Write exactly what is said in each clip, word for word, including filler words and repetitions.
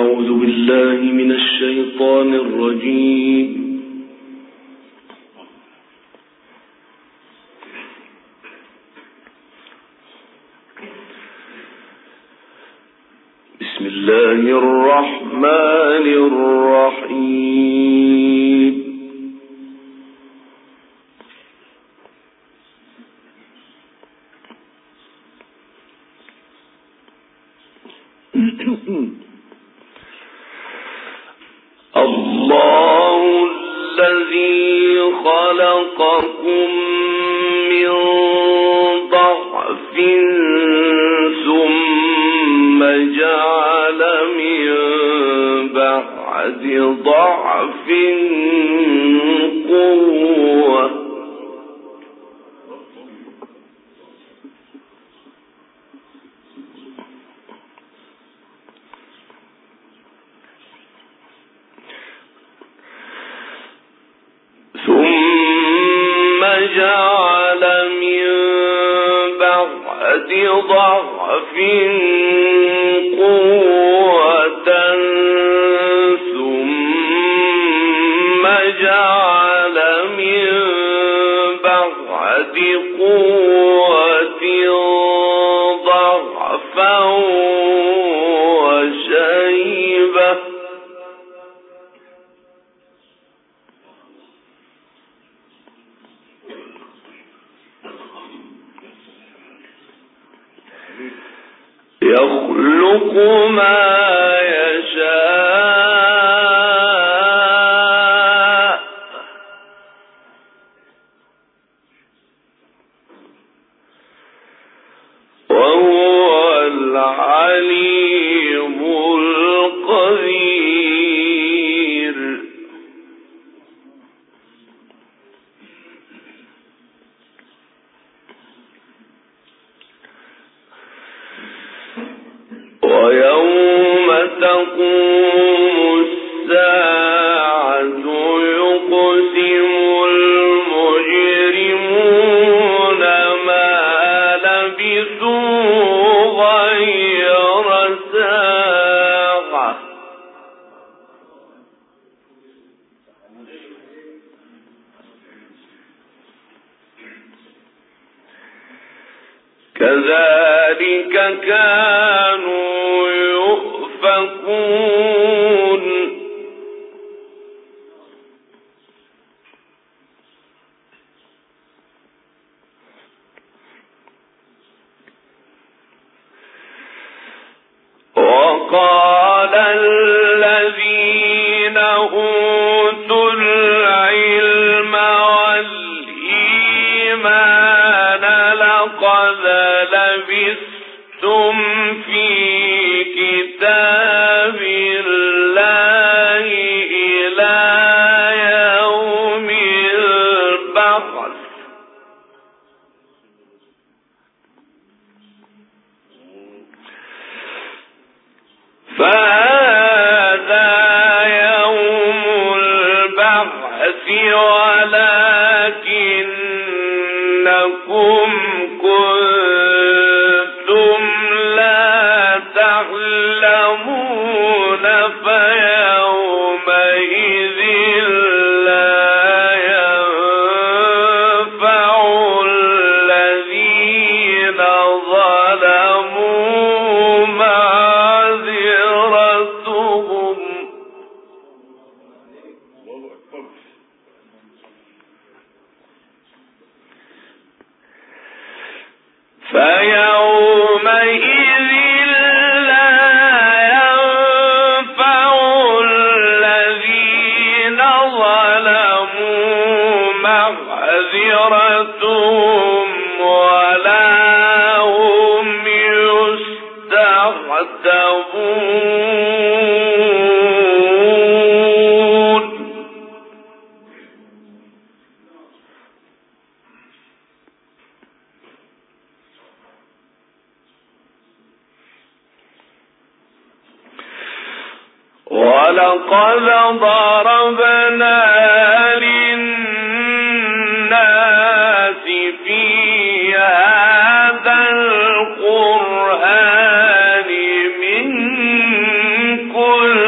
أعوذ بالله من الشيطان الرجيم. بسم الله الرحمن الرحيم. الله الذي خلقكم من ضعف ثم جعل من بعد ضعف قوة ثم جعل من بعد ضعف قوة ثم جعل من بعد قوة ضعفا وشيبة يخلق ما يشاء وهو العليم القدير. ويوم تقوم الساعة يقسم المجرمون ما لبثوا غير ساعة كذلك كانوا يؤفكون. وقال الذين أوتوا العلم والإيمان لقد لبثتم في كتاب الله إلى يوم البعث فهذا يوم البعث ولكنكم كنتم لا تعلمون فيومئذ لا ينفع الذين ظلموا معذرتهم فيومئذ لا ينفع الذين ظلموا معذرتهم ولا هم يستعتبون. ولقد ضربنا للناس في هذا القرآن من كل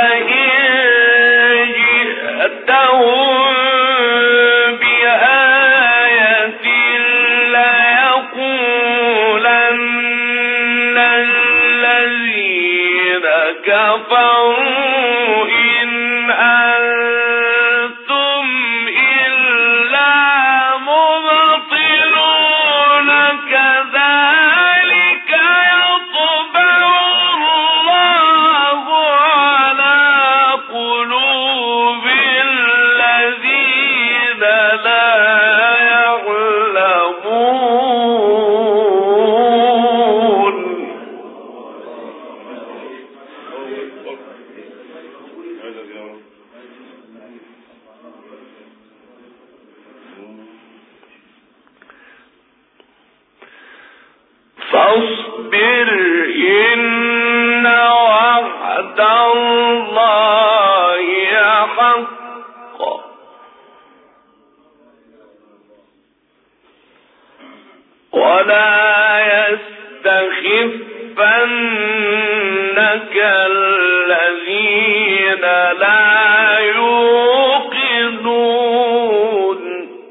فاصبر إن وعد الله حق ولا يستخفنك الذين لا يوقنون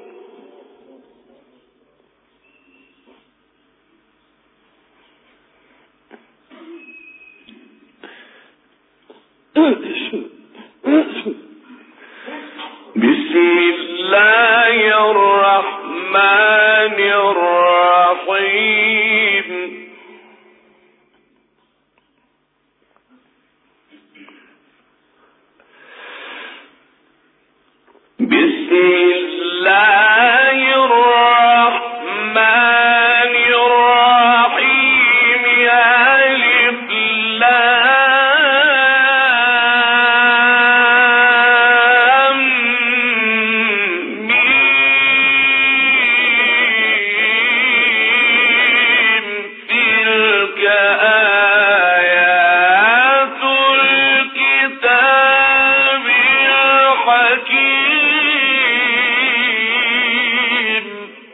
بسم الله الرحمن الرحيم بسم الله الرحمن الرحيم ألف لام ميم تلك آيات الكتاب الحكيم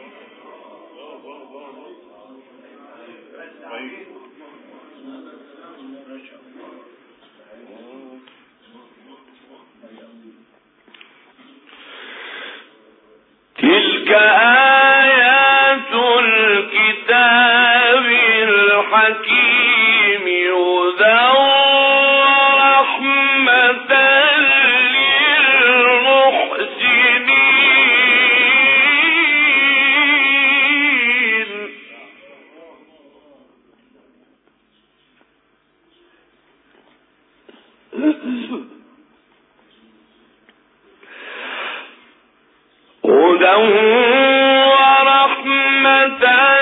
تلك آيات الكتاب الحكيم هدى ورحمة للمحسنين هدى ورحمة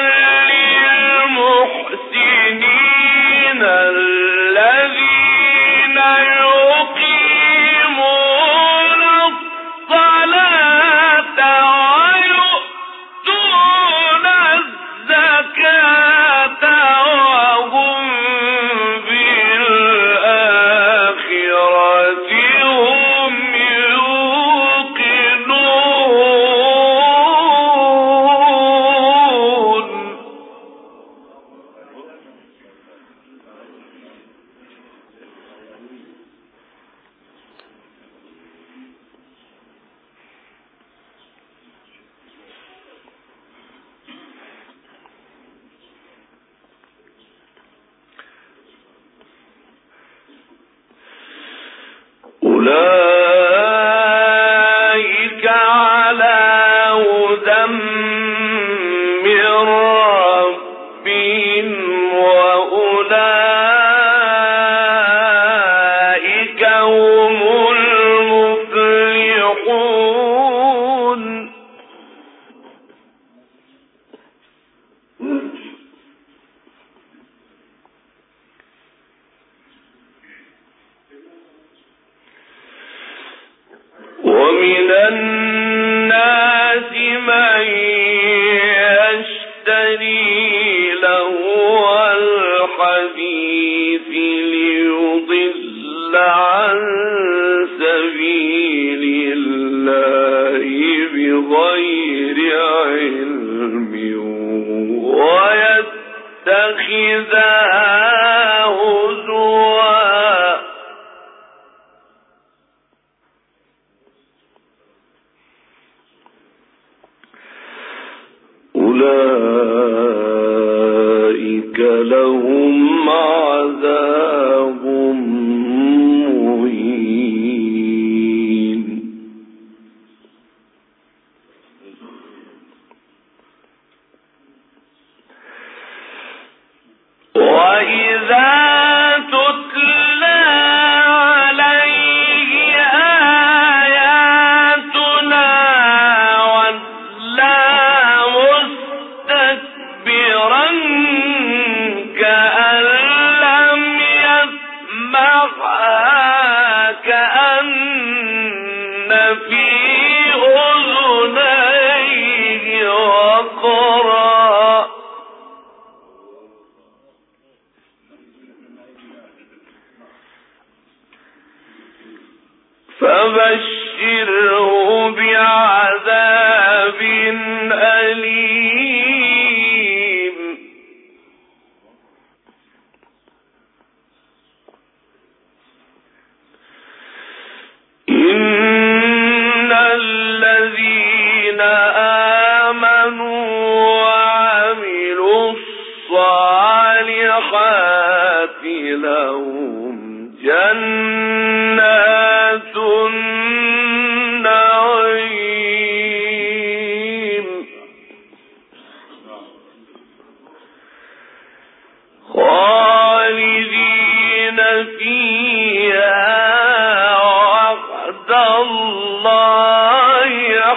للمحسنين الذين يقيمون الصلاة ويؤتون الزكاة وهم بالآخرة هم يوقنون أولئك على هدى من ربهم وأولئك هم المفلحون ومن الناس من يشتري لهو الحديث ليضل عن سبيل الله بغير علم ويتخذها هزوا كأن في أذنيه وقرا فبشره بعذاب أليم. إن الذين آمنوا وعملوا الصالحات لهم جنات النعيم خالدين فيها وعد الله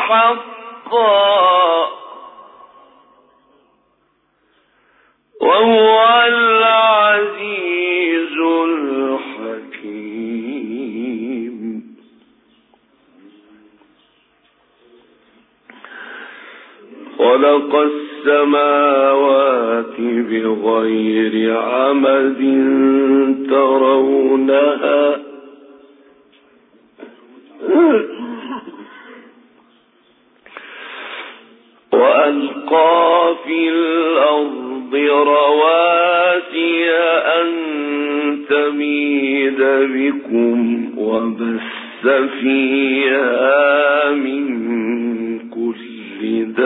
حقا وهو العزيز الحكيم. خلق السماوات بغير عمد ترونها وألقى في الأرض رواسي أن تميد بكم وبث فيها من كل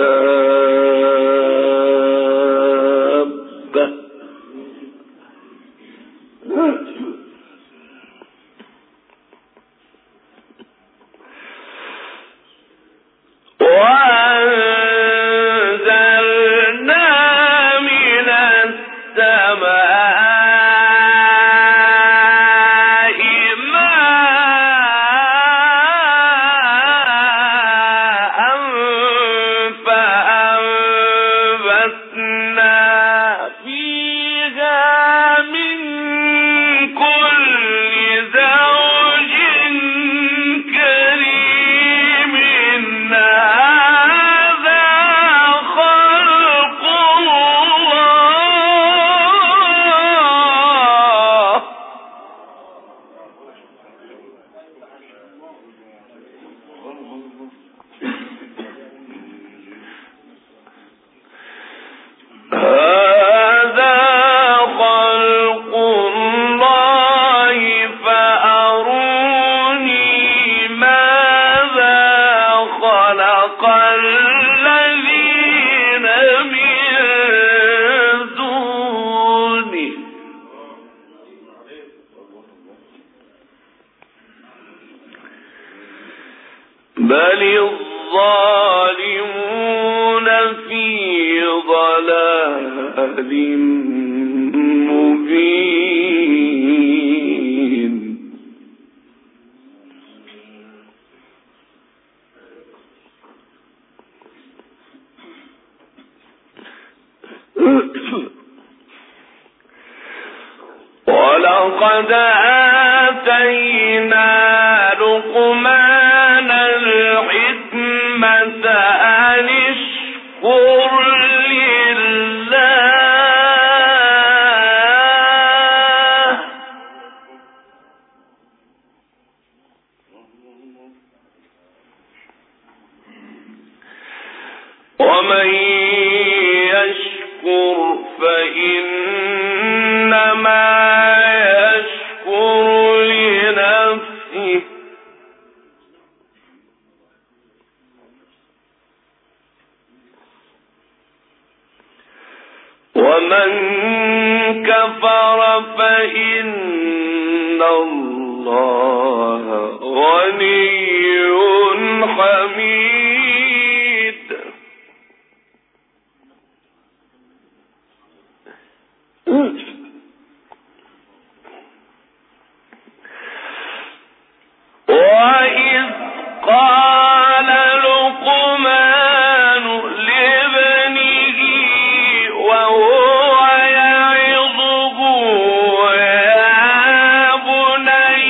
دابة وأنزلنا من السماء ماء فأنبتنا فيها من كل زوج كريم. هذا خلق الله هذا خلق الله فأروني ماذا خلق الذين من دونه بل الظالمون في ضلال مبين. ولقد آتينا لقمان الحكمة أن اشكر لله ومن يشكر فإنما يشكر لنفسه ومن كفر فإن الله غني حميد. وإذ قال لقمان لابنه وهو يعظه يا بني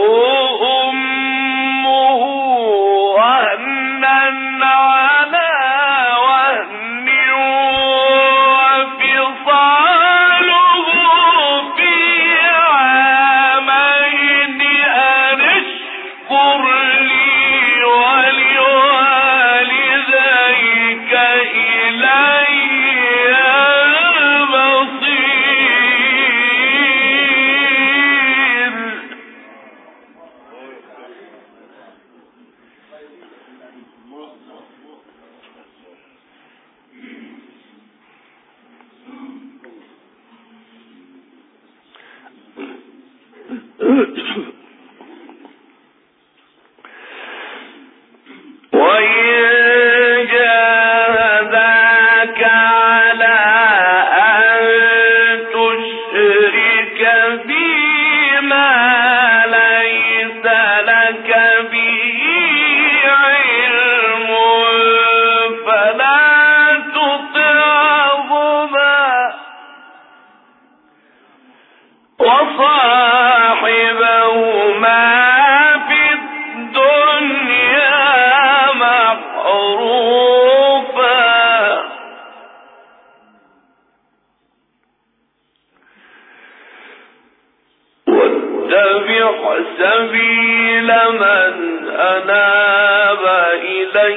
سبيل من أناب إلي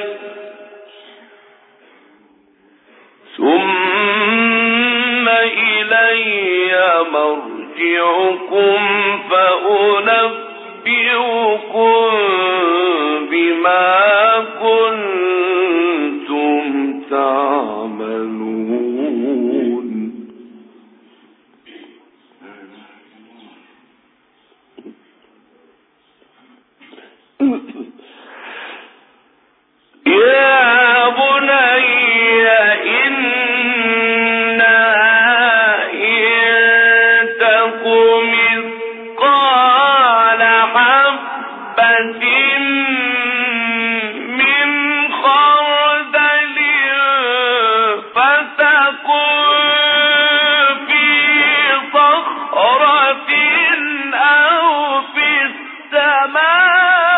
ثم إلي مرجعكم فأنبئكم بما كنتم تعملون. يا بني إنها إن تك مثقال حبة من خردل فتكن في صخرة أو في السماء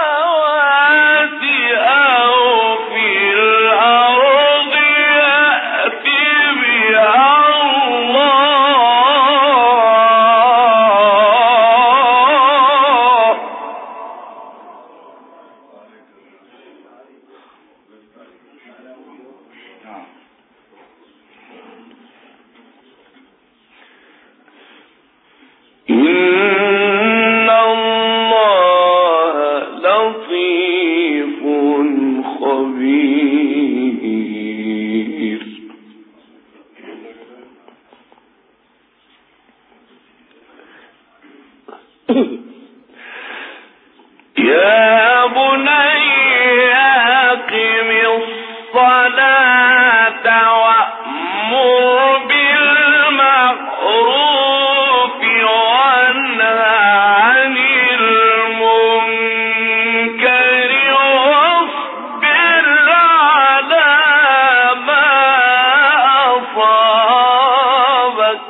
يا بني أقم الصلاة وأمر بالمعروف وانه عن المنكر واصبر على ما أصابك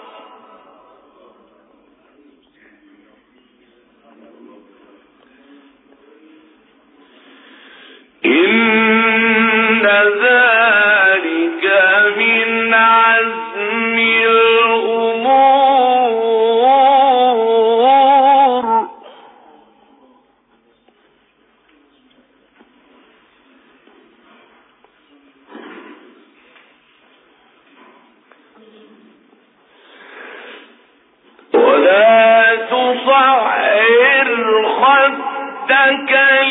إن ذلك من عزم الأمور. ولا تصعر خدك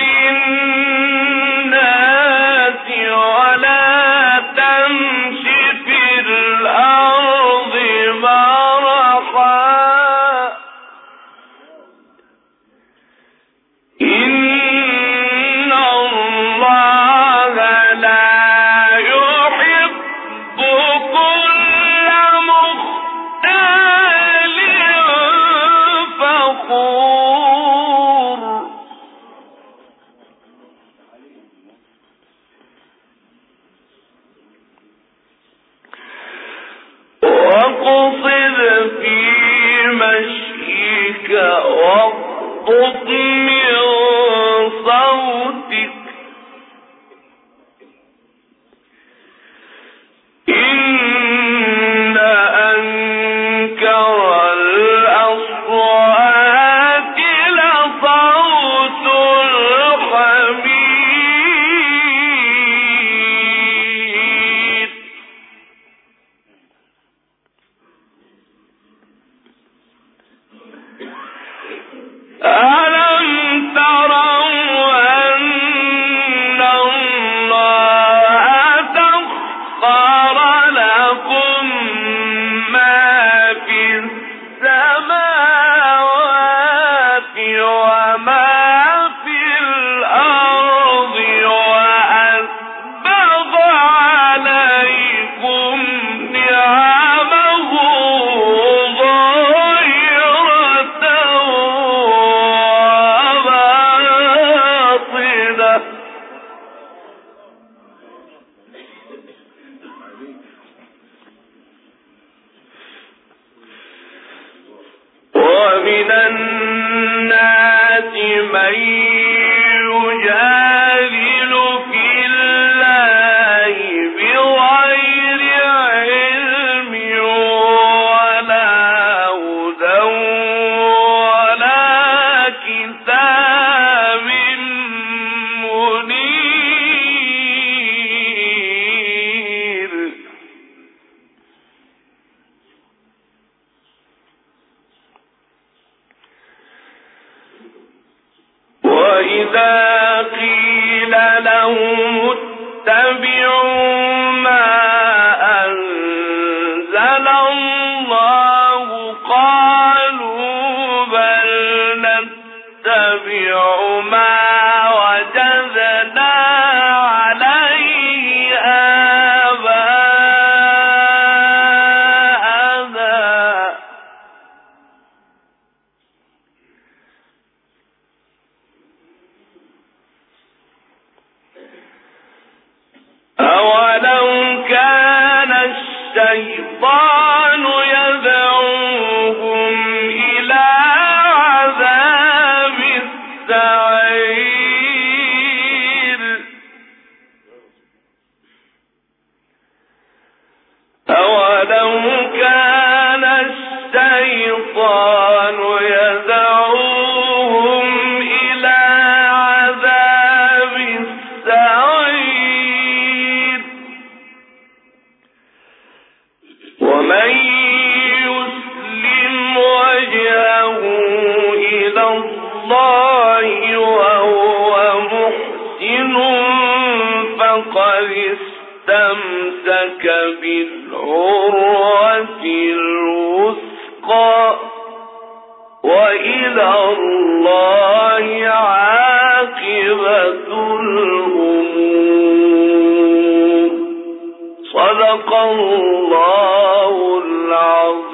للناس ولا تمش في الأرض مرحا إن الله لا يحب كل مختال فخور. من صوتك إن أنكر الأصوات لصوت الحمير ألم تروا أن الله سخر لكم ما في السماوات وما في الأرض وأسبغ عليكم نعمه ظاهرة وباطنة ومن الناس من يجادل في الله بغير علم ولا هدى ولا كتاب منير وإذا قيل لهم اتبعوا ما أنزل الله قالوا بل نتبع ما وجدنا عليه آباءنا أولو كان الشيطان يدعوهم إلى عذاب السعير أولو كان الشيطان يدعوهم إلى عذاب السعير ومن يسلم وجهه إلى الله وهو محسن فقد استمسك بالعروة الوثقى وإلى الله عاقبة الأمور صدق الله العظيم.